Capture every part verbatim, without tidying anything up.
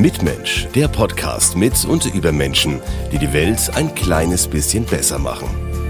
Mitmensch, der Podcast mit und über Menschen, die die Welt ein kleines bisschen besser machen.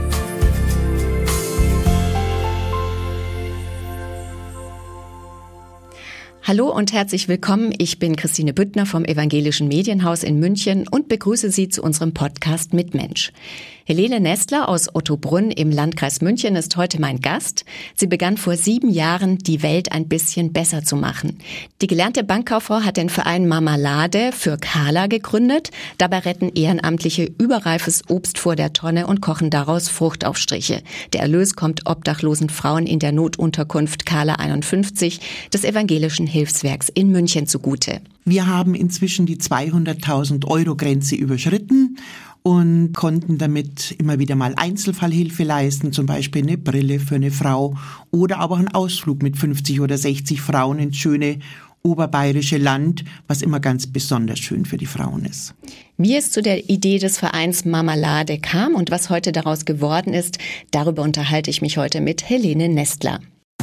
Hallo und herzlich willkommen. Ich bin Christine Büttner vom Evangelischen Medienhaus in München und begrüße Sie zu unserem Podcast Mitmensch. Helene Nestler aus Ottobrunn im Landkreis München ist heute mein Gast. Sie begann vor sieben Jahren, die Welt ein bisschen besser zu machen. Die gelernte Bankkauffrau hat den Verein Marmalade für Carla gegründet. Dabei retten Ehrenamtliche überreifes Obst vor der Tonne und kochen daraus Fruchtaufstriche. Der Erlös kommt obdachlosen Frauen in der Notunterkunft Carla einundfünfzig des Evangelischen Hilfswerks in München zugute. Wir haben inzwischen die zweihunderttausend Euro Grenze überschritten und konnten damit immer wieder mal Einzelfallhilfe leisten, zum Beispiel eine Brille für eine Frau oder aber auch einen Ausflug mit fünfzig oder sechzig Frauen ins schöne oberbayerische Land, was immer ganz besonders schön für die Frauen ist. Wie es zu der Idee des Vereins Marmalade kam und was heute daraus geworden ist, darüber unterhalte ich mich heute mit Helene Nestler.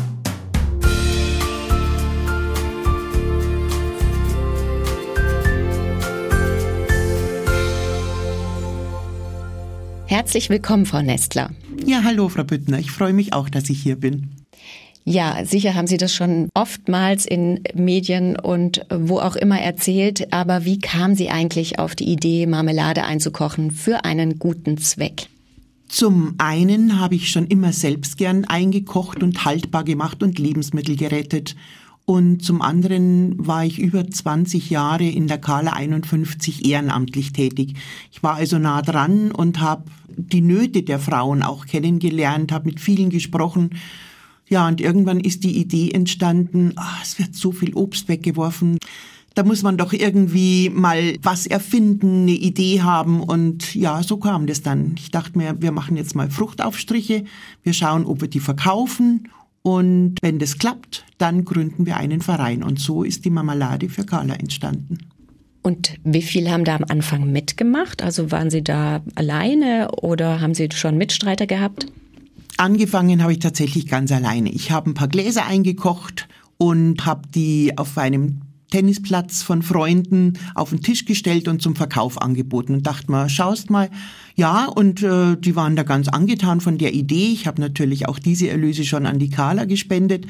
Herzlich willkommen, Frau Nestler. Ja, hallo, Frau Büttner. Ich freue mich auch, dass ich hier bin. Ja, sicher haben Sie das schon oftmals in Medien und wo auch immer erzählt. Aber wie kam Sie eigentlich auf die Idee, Marmelade einzukochen für einen guten Zweck? Zum einen habe ich schon immer selbst gern eingekocht und haltbar gemacht und Lebensmittel gerettet. Und zum anderen war ich über zwanzig Jahre in der Carla einundfünfzig ehrenamtlich tätig. Ich war also nah dran und habe die Nöte der Frauen auch kennengelernt, habe mit vielen gesprochen. Ja, und irgendwann ist die Idee entstanden, oh, es wird so viel Obst weggeworfen. Da muss man doch irgendwie mal was erfinden, eine Idee haben. Und ja, so kam das dann. Ich dachte mir, wir machen jetzt mal Fruchtaufstriche. Wir schauen, ob wir die verkaufen. Und wenn das klappt, dann gründen wir einen Verein. Und so ist die Marmalade für Carla entstanden. Und wie viele haben da am Anfang mitgemacht? Also waren Sie da alleine oder haben Sie schon Mitstreiter gehabt? Angefangen habe ich tatsächlich ganz alleine. Ich habe ein paar Gläser eingekocht und habe die auf einem Tennisplatz von Freunden auf den Tisch gestellt und zum Verkauf angeboten und dachte mal, schaust mal, ja, und äh, die waren da ganz angetan von der Idee. Ich habe natürlich auch diese Erlöse schon an die Carla gespendet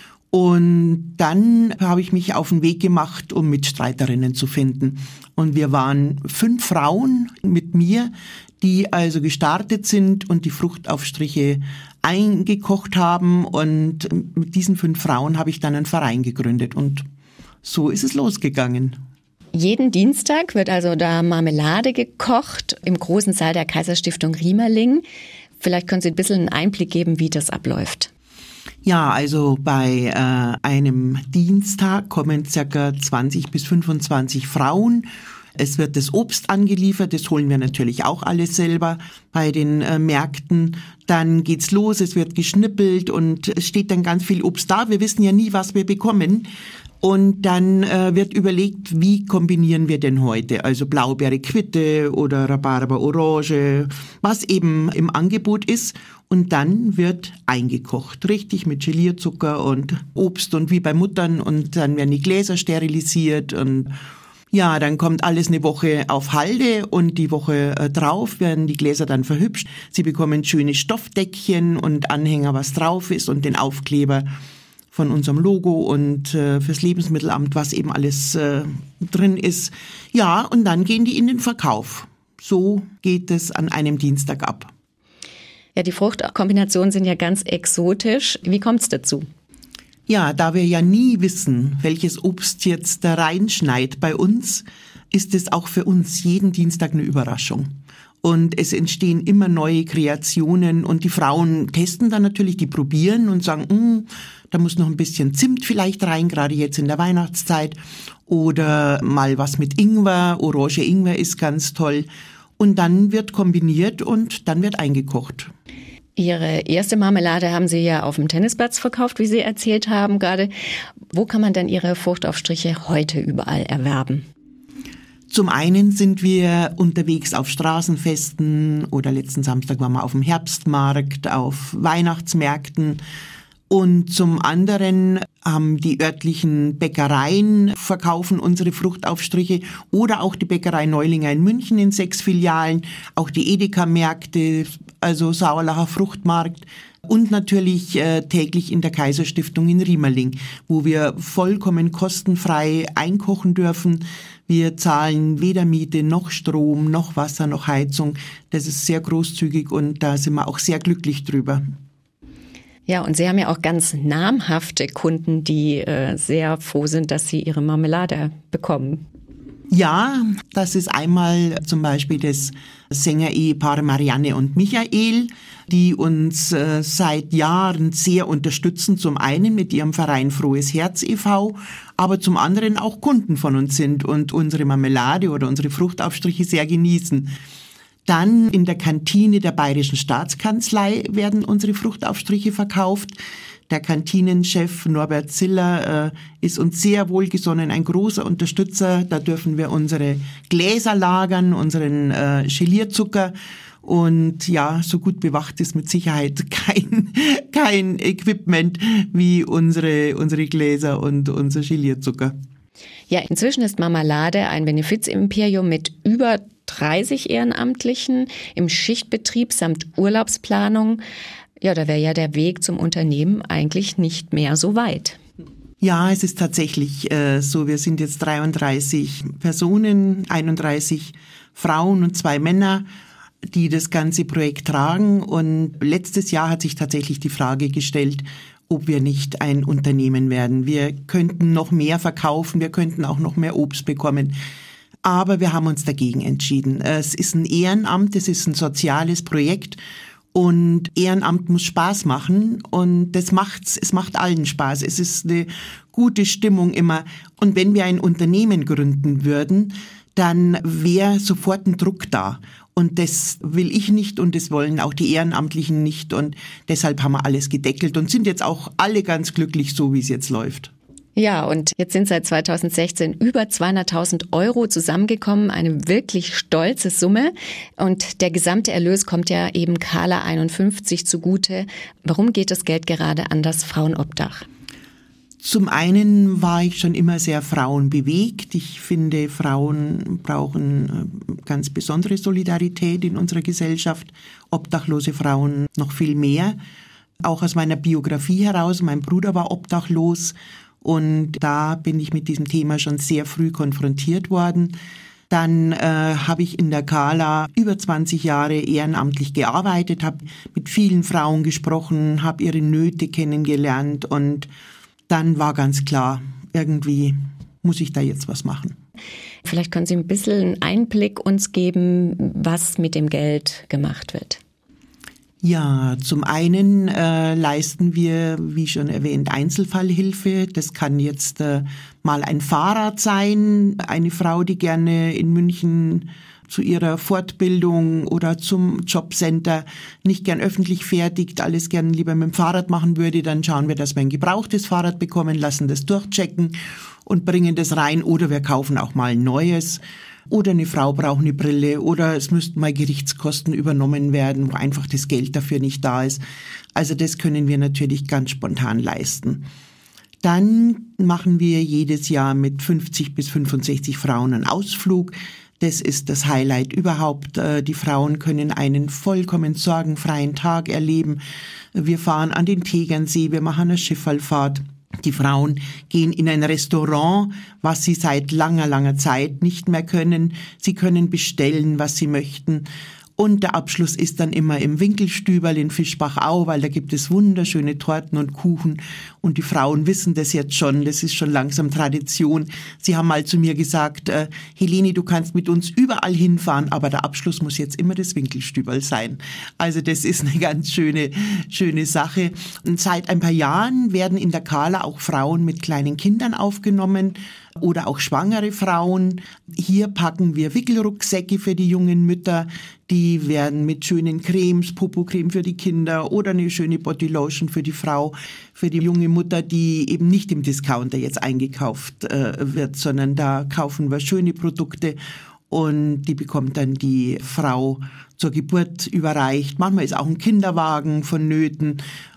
und dann habe ich mich auf den Weg gemacht, um Mitstreiterinnen zu finden. Und wir waren fünf Frauen mit mir, die also gestartet sind und die Fruchtaufstriche eingekocht haben und mit diesen fünf Frauen habe ich dann einen Verein gegründet und so ist es losgegangen. Jeden Dienstag wird also da Marmelade gekocht im großen Saal der Kaiserstiftung Riemerling. Vielleicht können Sie ein bisschen einen Einblick geben, wie das abläuft. Ja, also bei äh, einem Dienstag kommen circa zwanzig bis fünfundzwanzig Frauen. Es wird das Obst angeliefert, das holen wir natürlich auch alles selber bei den äh, Märkten. Dann geht's los, es wird geschnippelt und es steht dann ganz viel Obst da. Wir wissen ja nie, was wir bekommen. Und dann äh, wird überlegt, wie kombinieren wir denn heute? Also Blaubeere Quitte oder Rhabarber Orange, was eben im Angebot ist. Und dann wird eingekocht, richtig mit Gelierzucker und Obst und wie bei Muttern. Und dann werden die Gläser sterilisiert und ja, dann kommt alles eine Woche auf Halde und die Woche äh, drauf werden die Gläser dann verhübscht. Sie bekommen schöne Stoffdeckchen und Anhänger, was drauf ist und den Aufkleber von unserem Logo und äh, fürs Lebensmittelamt, was eben alles äh, drin ist. Ja, und dann gehen die in den Verkauf. So geht es an einem Dienstag ab. Ja, die Fruchtkombinationen sind ja ganz exotisch. Wie kommt es dazu? Ja, da wir ja nie wissen, welches Obst jetzt da reinschneit bei uns, ist es auch für uns jeden Dienstag eine Überraschung. Und es entstehen immer neue Kreationen und die Frauen testen dann natürlich, die probieren und sagen, da muss noch ein bisschen Zimt vielleicht rein, gerade jetzt in der Weihnachtszeit. Oder mal was mit Ingwer, Orange Ingwer ist ganz toll. Und dann wird kombiniert und dann wird eingekocht. Ihre erste Marmelade haben Sie ja auf dem Tennisplatz verkauft, wie Sie erzählt haben gerade. Wo kann man denn Ihre Fruchtaufstriche heute überall erwerben? Zum einen sind wir unterwegs auf Straßenfesten oder letzten Samstag waren wir auf dem Herbstmarkt, auf Weihnachtsmärkten. Und zum anderen haben die örtlichen Bäckereien verkaufen unsere Fruchtaufstriche oder auch die Bäckerei Neulinger in München in sechs Filialen, auch die Edeka-Märkte, also Sauerlacher Fruchtmarkt und natürlich äh, täglich in der Kaiserstiftung in Riemerling, wo wir vollkommen kostenfrei einkochen dürfen. Wir zahlen weder Miete noch Strom, noch Wasser, noch Heizung. Das ist sehr großzügig und da sind wir auch sehr glücklich drüber. Ja, und Sie haben ja auch ganz namhafte Kunden, die äh, sehr froh sind, dass sie ihre Marmelade bekommen. Ja, das ist einmal zum Beispiel das Sänger-Ehepaar Marianne und Michael, die uns äh, seit Jahren sehr unterstützen. Zum einen mit ihrem Verein Frohes Herz e V, aber zum anderen auch Kunden von uns sind und unsere Marmelade oder unsere Fruchtaufstriche sehr genießen. Dann in der Kantine der Bayerischen Staatskanzlei werden unsere Fruchtaufstriche verkauft. Der Kantinenchef Norbert Ziller äh, ist uns sehr wohlgesonnen, ein großer Unterstützer. Da dürfen wir unsere Gläser lagern, unseren äh, Gelierzucker. Und ja, so gut bewacht ist mit Sicherheit kein, kein Equipment wie unsere, unsere Gläser und unser Gelierzucker. Ja, inzwischen ist Marmelade ein Benefizimperium mit über dreißig Ehrenamtlichen im Schichtbetrieb samt Urlaubsplanung. Ja, da wäre ja der Weg zum Unternehmen eigentlich nicht mehr so weit. Ja, es ist tatsächlich äh, so. Wir sind jetzt dreiunddreißig Personen, einunddreißig Frauen und zwei Männer, die das ganze Projekt tragen. Und letztes Jahr hat sich tatsächlich die Frage gestellt, ob wir nicht ein Unternehmen werden. Wir könnten noch mehr verkaufen, wir könnten auch noch mehr Obst bekommen. Aber wir haben uns dagegen entschieden. Es ist ein Ehrenamt, es ist ein soziales Projekt und Ehrenamt muss Spaß machen und das macht's, es macht allen Spaß. Es ist eine gute Stimmung immer. Und wenn wir ein Unternehmen gründen würden, dann wäre sofort ein Druck da. Und das will ich nicht und das wollen auch die Ehrenamtlichen nicht und deshalb haben wir alles gedeckelt und sind jetzt auch alle ganz glücklich, so wie es jetzt läuft. Ja, und jetzt sind seit zweitausendsechzehn über zweihunderttausend Euro zusammengekommen, eine wirklich stolze Summe. Und der gesamte Erlös kommt ja eben Kala einundfünfzig zugute. Warum geht das Geld gerade an das Frauenobdach? Zum einen war ich schon immer sehr frauenbewegt. Ich finde, Frauen brauchen ganz besondere Solidarität in unserer Gesellschaft. Obdachlose Frauen noch viel mehr. Auch aus meiner Biografie heraus. Mein Bruder war obdachlos. Und da bin ich mit diesem Thema schon sehr früh konfrontiert worden. Dann äh, habe ich in der Kala über zwanzig Jahre ehrenamtlich gearbeitet, habe mit vielen Frauen gesprochen, habe ihre Nöte kennengelernt und dann war ganz klar, irgendwie muss ich da jetzt was machen. Vielleicht können Sie ein bisschen einen Einblick uns geben, was mit dem Geld gemacht wird. Ja, zum einen äh, leisten wir, wie schon erwähnt, Einzelfallhilfe. Das kann jetzt äh, mal ein Fahrrad sein, eine Frau, die gerne in München zu ihrer Fortbildung oder zum Jobcenter nicht gern öffentlich fertigt, alles gern lieber mit dem Fahrrad machen würde, dann schauen wir, dass wir ein gebrauchtes Fahrrad bekommen, lassen das durchchecken und bringen das rein oder wir kaufen auch mal ein neues. Oder eine Frau braucht eine Brille oder es müssten mal Gerichtskosten übernommen werden, wo einfach das Geld dafür nicht da ist. Also das können wir natürlich ganz spontan leisten. Dann machen wir jedes Jahr mit fünfzig bis fünfundsechzig Frauen einen Ausflug. Das ist das Highlight überhaupt. Die Frauen können einen vollkommen sorgenfreien Tag erleben. Wir fahren an den Tegernsee, wir machen eine Schifffahrt. Die Frauen gehen in ein Restaurant, was sie seit langer, langer Zeit nicht mehr können. Sie können bestellen, was sie möchten. Und der Abschluss ist dann immer im Winkelstüberl in Fischbachau, weil da gibt es wunderschöne Torten und Kuchen. Und die Frauen wissen das jetzt schon, das ist schon langsam Tradition. Sie haben mal zu mir gesagt, äh, Helene, du kannst mit uns überall hinfahren, aber der Abschluss muss jetzt immer das Winkelstüberl sein. Also das ist eine ganz schöne, schöne Sache. Und seit ein paar Jahren werden in der Kala auch Frauen mit kleinen Kindern aufgenommen oder auch schwangere Frauen. Hier packen wir Wickelrucksäcke für die jungen Mütter. Die werden mit schönen Cremes, Popocreme für die Kinder oder eine schöne Bodylotion für die Frau, für die junge Mutter, die eben nicht im Discounter jetzt eingekauft äh, wird, sondern da kaufen wir schöne Produkte und die bekommt dann die Frau zur Geburt überreicht. Manchmal ist auch ein Kinderwagen vonnöten.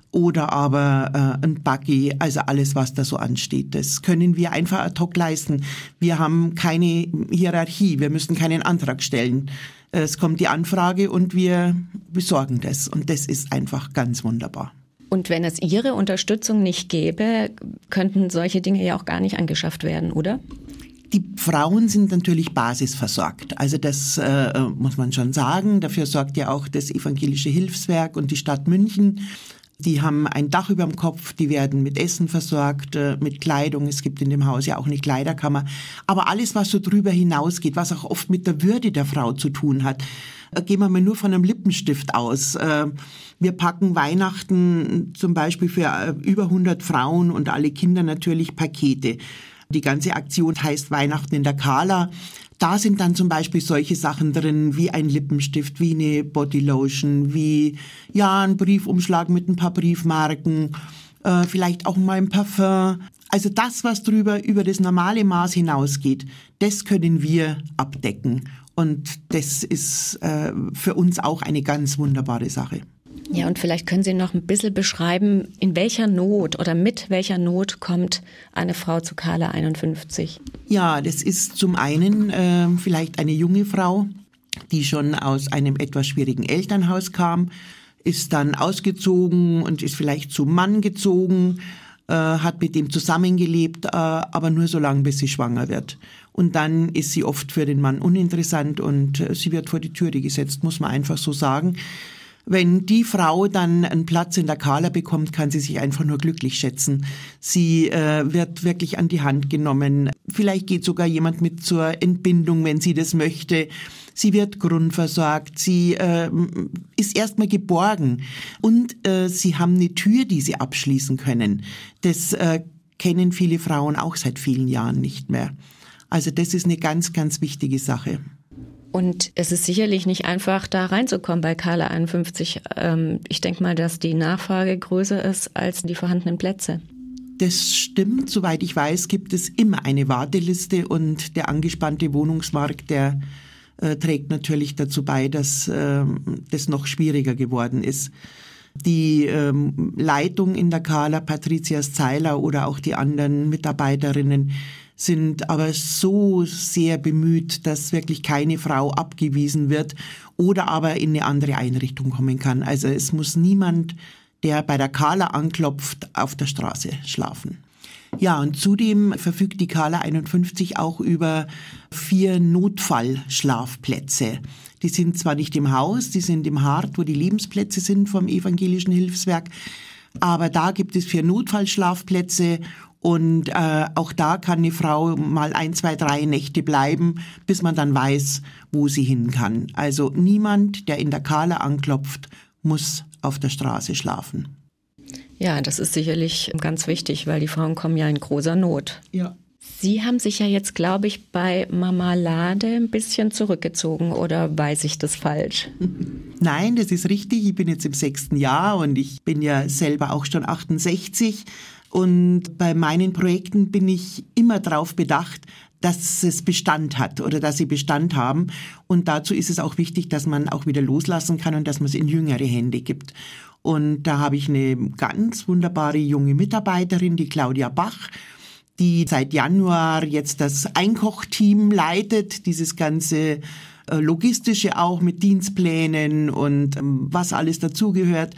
oder aber äh, ein Buggy, also alles, was da so ansteht. Das können wir einfach ad hoc leisten. Wir haben keine Hierarchie, wir müssen keinen Antrag stellen. Es kommt die Anfrage und wir besorgen das. Und das ist einfach ganz wunderbar. Und wenn es Ihre Unterstützung nicht gäbe, könnten solche Dinge ja auch gar nicht angeschafft werden, oder? Die Frauen sind natürlich basisversorgt. Also das äh, muss man schon sagen. Dafür sorgt ja auch das Evangelische Hilfswerk und die Stadt München. Die haben ein Dach über dem Kopf, die werden mit Essen versorgt, äh, mit Kleidung. Es gibt in dem Haus ja auch eine Kleiderkammer. Aber alles, was so drüber hinausgeht, was auch oft mit der Würde der Frau zu tun hat, äh, gehen wir mal nur von einem Lippenstift aus. Äh, wir packen Weihnachten zum Beispiel für äh, über hundert Frauen und alle Kinder natürlich Pakete. Die ganze Aktion heißt Weihnachten in der Kala. Da sind dann zum Beispiel solche Sachen drin, wie ein Lippenstift, wie eine Bodylotion, wie ja ein Briefumschlag mit ein paar Briefmarken, äh, vielleicht auch mal ein Parfum. Also das, was drüber über das normale Maß hinausgeht, das können wir abdecken. Und das ist äh, für uns auch eine ganz wunderbare Sache. Ja, und vielleicht können Sie noch ein bisschen beschreiben, in welcher Not oder mit welcher Not kommt eine Frau zu Kala einundfünfzig? Ja, das ist zum einen äh, vielleicht eine junge Frau, die schon aus einem etwas schwierigen Elternhaus kam, ist dann ausgezogen und ist vielleicht zum Mann gezogen, äh, hat mit dem zusammengelebt, äh, aber nur so lange, bis sie schwanger wird. Und dann ist sie oft für den Mann uninteressant und äh, sie wird vor die Türe gesetzt, muss man einfach so sagen. Wenn die Frau dann einen Platz in der Kala bekommt, kann sie sich einfach nur glücklich schätzen. Sie äh, wird wirklich an die Hand genommen. Vielleicht geht sogar jemand mit zur Entbindung, wenn sie das möchte. Sie wird grundversorgt. Sie äh, ist erstmal geborgen. Und äh, sie haben eine Tür, die sie abschließen können. Das äh, kennen viele Frauen auch seit vielen Jahren nicht mehr. Also das ist eine ganz, ganz wichtige Sache. Und es ist sicherlich nicht einfach, da reinzukommen bei Kala einundfünfzig. Ich denke mal, dass die Nachfrage größer ist als die vorhandenen Plätze. Das stimmt. Soweit ich weiß, gibt es immer eine Warteliste und der angespannte Wohnungsmarkt, der äh, trägt natürlich dazu bei, dass äh, das noch schwieriger geworden ist. Die ähm, Leitung in der Kala, Patricia Zeiler oder auch die anderen Mitarbeiterinnen, sind aber so sehr bemüht, dass wirklich keine Frau abgewiesen wird oder aber in eine andere Einrichtung kommen kann. Also es muss niemand, der bei der Kala anklopft, auf der Straße schlafen. Ja, und zudem verfügt die Kala einundfünfzig auch über vier Notfallschlafplätze. Die sind zwar nicht im Haus, die sind im Hart, wo die Lebensplätze sind vom Evangelischen Hilfswerk, aber da gibt es vier Notfallschlafplätze. Und äh, auch da kann eine Frau mal ein, zwei, drei Nächte bleiben, bis man dann weiß, wo sie hin kann. Also niemand, der in der Kala anklopft, muss auf der Straße schlafen. Ja, das ist sicherlich ganz wichtig, weil die Frauen kommen ja in großer Not. Ja. Sie haben sich ja jetzt, glaube ich, bei Mama Lade ein bisschen zurückgezogen, oder weiß ich das falsch? Nein, das ist richtig. Ich bin jetzt im sechsten Jahr und ich bin ja selber auch schon achtundsechzig. Und bei meinen Projekten bin ich immer darauf bedacht, dass es Bestand hat oder dass sie Bestand haben. Und dazu ist es auch wichtig, dass man auch wieder loslassen kann und dass man es in jüngere Hände gibt. Und da habe ich eine ganz wunderbare junge Mitarbeiterin, die Claudia Bach, die seit Januar jetzt das Einkochteam leitet, dieses ganze Logistische auch mit Dienstplänen und was alles dazugehört.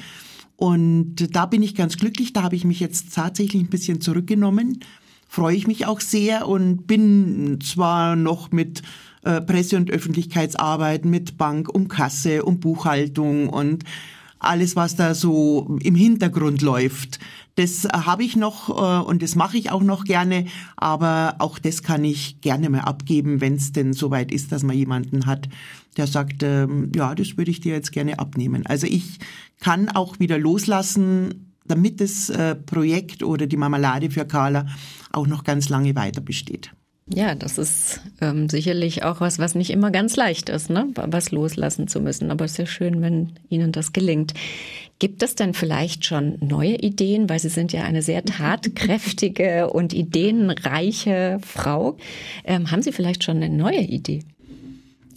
Und da bin ich ganz glücklich, da habe ich mich jetzt tatsächlich ein bisschen zurückgenommen, freue ich mich auch sehr und bin zwar noch mit äh, Presse- und Öffentlichkeitsarbeit, mit Bank, um Kasse, um Buchhaltung und alles, was da so im Hintergrund läuft. Das habe ich noch äh, und das mache ich auch noch gerne, aber auch das kann ich gerne mal abgeben, wenn es denn soweit ist, dass man jemanden hat, der sagt, ähm, ja, das würde ich dir jetzt gerne abnehmen. Also ich kann auch wieder loslassen, damit das äh, Projekt oder die Marmelade für Kala auch noch ganz lange weiter besteht. Ja, das ist ähm, sicherlich auch was, was nicht immer ganz leicht ist, ne? Was loslassen zu müssen. Aber es ist ja schön, wenn Ihnen das gelingt. Gibt es denn vielleicht schon neue Ideen? Weil Sie sind ja eine sehr tatkräftige und ideenreiche Frau. Ähm, haben Sie vielleicht schon eine neue Idee?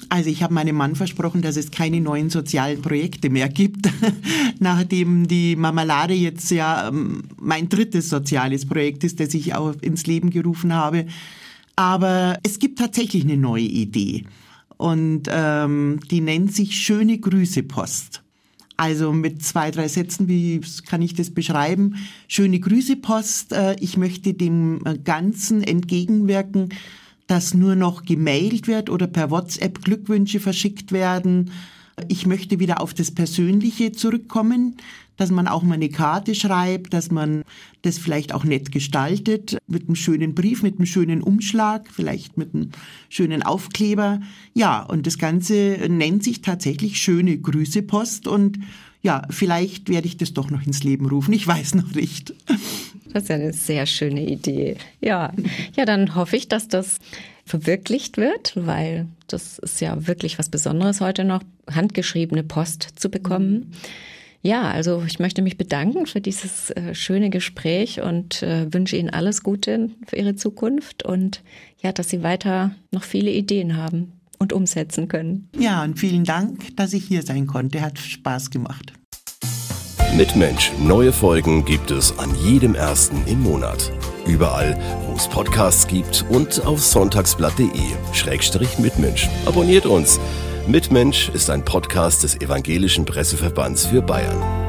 Also ich habe meinem Mann versprochen, dass es keine neuen sozialen Projekte mehr gibt, nachdem die Marmelade jetzt ja mein drittes soziales Projekt ist, das ich auch ins Leben gerufen habe. Aber es gibt tatsächlich eine neue Idee und ähm, die nennt sich Schöne Grüße Post. Also mit zwei, drei Sätzen, wie kann ich das beschreiben? Schöne Grüße Post, äh, ich möchte dem Ganzen entgegenwirken, dass nur noch gemailt wird oder per WhatsApp Glückwünsche verschickt werden. Ich möchte wieder auf das Persönliche zurückkommen, dass man auch mal eine Karte schreibt, dass man das vielleicht auch nett gestaltet, mit einem schönen Brief, mit einem schönen Umschlag, vielleicht mit einem schönen Aufkleber. Ja, und das Ganze nennt sich tatsächlich Schöne Grüße Post und ja, vielleicht werde ich das doch noch ins Leben rufen, ich weiß noch nicht. Das ist ja eine sehr schöne Idee. Ja, ja, dann hoffe ich, dass das verwirklicht wird, weil das ist ja wirklich was Besonderes heute noch, handgeschriebene Post zu bekommen. Ja, also ich möchte mich bedanken für dieses äh, schöne Gespräch und äh, wünsche Ihnen alles Gute für Ihre Zukunft und ja, dass Sie weiter noch viele Ideen haben und umsetzen können. Ja, und vielen Dank, dass ich hier sein konnte. Hat Spaß gemacht. Mitmensch, neue Folgen gibt es an jedem ersten im Monat. Überall, wo es Podcasts gibt und auf sonntagsblatt punkt de Schrägstrich Mitmensch. Abonniert uns. Mitmensch ist ein Podcast des Evangelischen Presseverbands für Bayern.